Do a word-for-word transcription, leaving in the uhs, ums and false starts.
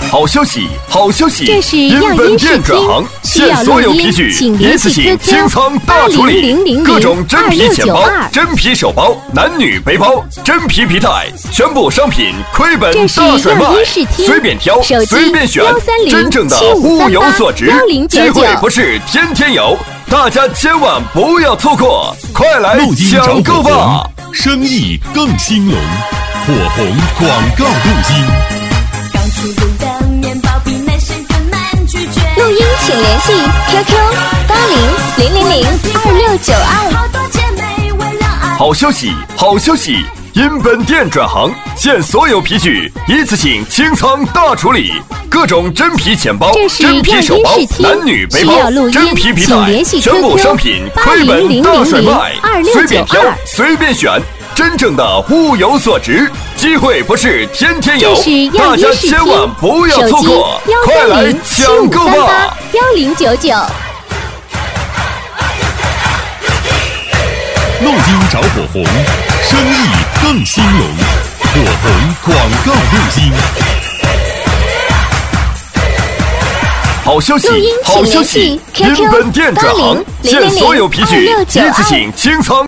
好消息，好消息！ 这是因要本音视听店转行， 需要现所有录音皮具请一次联系性 Q Q 清仓大处理零零零， 各种真皮钱包二六九二、 真皮手包、男女背包、真皮皮带，全部商品亏本这是大甩卖要音视，听随便挑， 手机随便选幺三，零真正的七五三八物有所值幺零，九九机会不是天天有，大家千万不要错过，快来陆金找抢购火吧！ 红，生意更兴隆，火红广告录音。 刚出炉的面包比男生更难拒绝。 录音请联系 Q Q 八零零零零二六九二。 好多姐妹为了爱。 好消息，好消息！因本店转行，现所有皮具一次性清仓大处理，各种真皮钱包、 这是真皮手包要音视、听男女背包需要录、音真皮皮带请联系， 全部 Q Q 商品亏本大甩卖八零零零二六九二， 随便挑，随便选，真正的物有所值，机会不是天天有这是，要大家音视听千万不要错过， 手机快来幺三零七抢购五三八吧！ 幺零九九。 陆金找火红，生意更兴隆，火红广告录音。 好消息录音， 好消息！ 请联系因 Q Q 本店转行， 八零零零零现所有皮具二六九二一次性清仓。